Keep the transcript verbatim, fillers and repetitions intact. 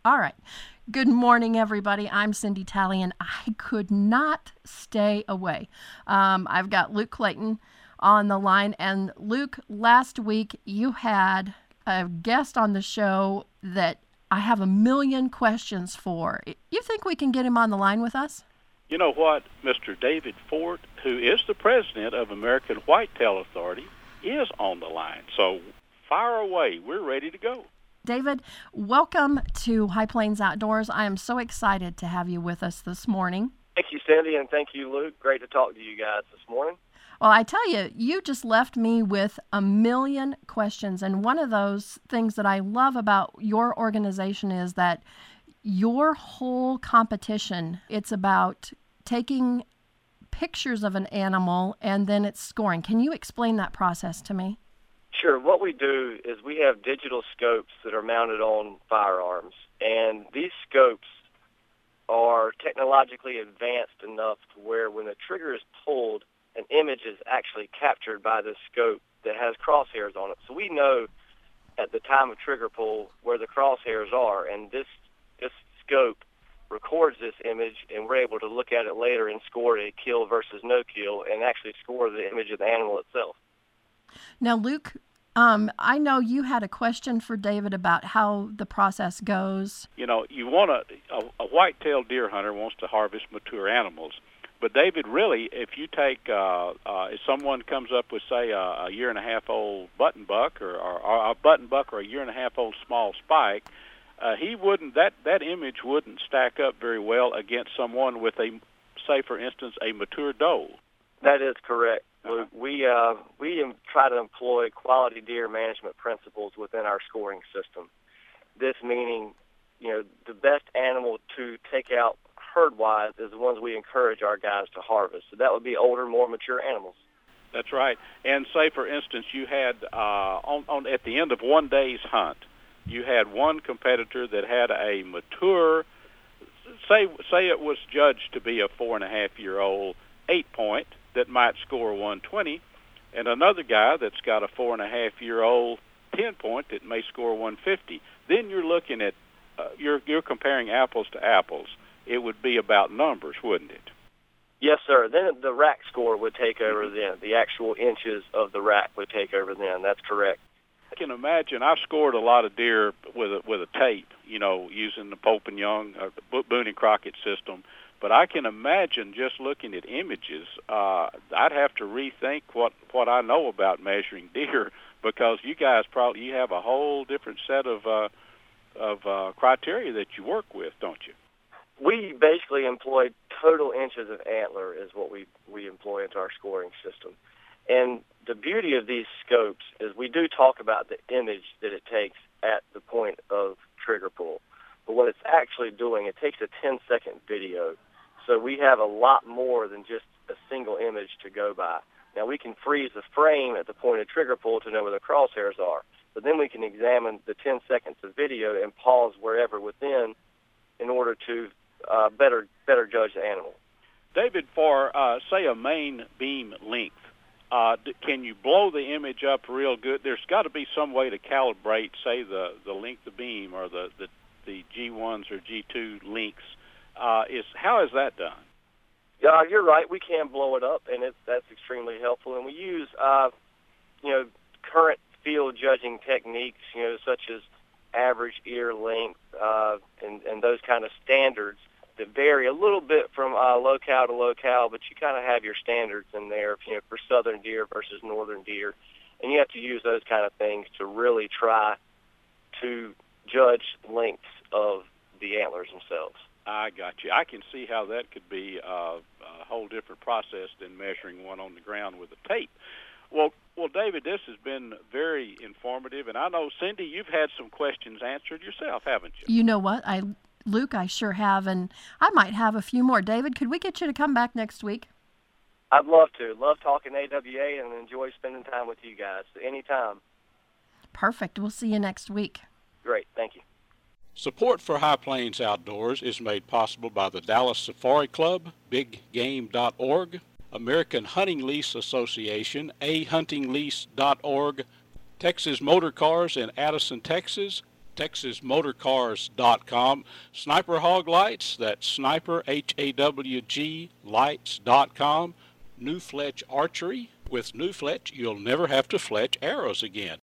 All right. Good morning, everybody. I'm Cindy Talley, and I could not stay away. Um, I've got Luke Clayton on the line. And Luke, last week you had a guest on the show that I have a million questions for. You think we can get him on the line with us? You know what? Mister David Fort, who is the president of American Whitetail Authority, is on the line. So fire away. We're ready to go. David, welcome to High Plains Outdoors. I am so excited to have you with us this morning. Thank you, Cindy, and thank you, Luke. Great to talk to you guys this morning. Well, I tell you, you just left me with a million questions, and one of those things that I love about your organization is that your whole competition, it's about taking pictures of an animal and then it's scoring. Can you explain that process to me? Sure. What we do is we have digital scopes that are mounted on firearms, and these scopes are technologically advanced enough to where when the trigger is pulled, an image is actually captured by the scope that has crosshairs on it. So we know at the time of trigger pull where the crosshairs are, and this this scope records this image, and we're able to look at it later and score a kill versus no kill and actually score the image of the animal itself. Now, Luke, um, I know you had a question for David about how the process goes. You know, you want to, a, a white-tailed deer hunter wants to harvest mature animals. But, David, really, if you take, uh, uh, if someone comes up with, say, a, a year-and-a-half-old button buck or, or, or a button buck or a year-and-a-half-old small spike, uh, he wouldn't, that, that image wouldn't stack up very well against someone with a, say, for instance, a mature doe. That is correct, Luke. We, uh, we try to employ quality deer management principles within our scoring system. This meaning, you know, the best animal to take out herd-wise is the ones we encourage our guys to harvest. So that would be older, more mature animals. That's right. And say, for instance, you had, uh, on, on at the end of one day's hunt, you had one competitor that had a mature, say, say it was judged to be a four-and-a-half-year-old eight-point that might score one twenty, and another guy that's got a four-and-a-half-year-old ten-point that may score one fifty. Then you're looking at, uh, you're you're comparing apples to apples. It would be about numbers, wouldn't it? Yes, sir. Then the rack score would take over then. The actual inches of the rack would take over then. That's correct. I can imagine. I've scored a lot of deer with a, with a tape, you know, using the Pope and Young, or the Boone and Crockett system. But I can imagine just looking at images, uh, I'd have to rethink what, what I know about measuring deer, because you guys probably you have a whole different set of uh, of uh, criteria that you work with, don't you? We basically employ total inches of antler is what we, we employ into our scoring system. And the beauty of these scopes is we do talk about the image that it takes at the point of trigger pull. But what it's actually doing, it takes a ten-second video. So we have a lot more than just a single image to go by. Now, we can freeze the frame at the point of trigger pull to know where the crosshairs are. But then we can examine the ten seconds of video and pause wherever within in order to uh, better better judge the animal. David, for, uh, say, a main beam length, uh, can you blow the image up real good? There's got to be some way to calibrate, say, the, the length of beam or the, the, the G ones or G two lengths. Uh, is how is that done? Yeah, you're right. We can blow it up, and it's, that's extremely helpful. And we use, uh, you know, current field judging techniques, you know, such as average ear length uh, and, and those kind of standards that vary a little bit from uh, locale to locale, but you kind of have your standards in there, you know, for southern deer versus northern deer. And you have to use those kind of things to really try to judge lengths of the antlers themselves. I got you. I can see how that could be uh, a whole different process than measuring one on the ground with a tape. Well, well, David, this has been very informative, and I know, Cindy, you've had some questions answered yourself, haven't you? You know what, I, Luke, I sure have, and I might have a few more. David, could we get you to come back next week? I'd love to. Love talking A W A and enjoy spending time with you guys anytime. Perfect. We'll see you next week. Great. Thank you. Support for High Plains Outdoors is made possible by the Dallas Safari Club, big game dot org, American Hunting Lease Association, a hunting lease dot org, Texas Motor Cars in Addison, Texas, Texas Motor Cars dot com. Sniper Hawg Lights, that's Sniper, H A W G, lights dot com. New Fletch Archery. With New Fletch, you'll never have to fletch arrows again.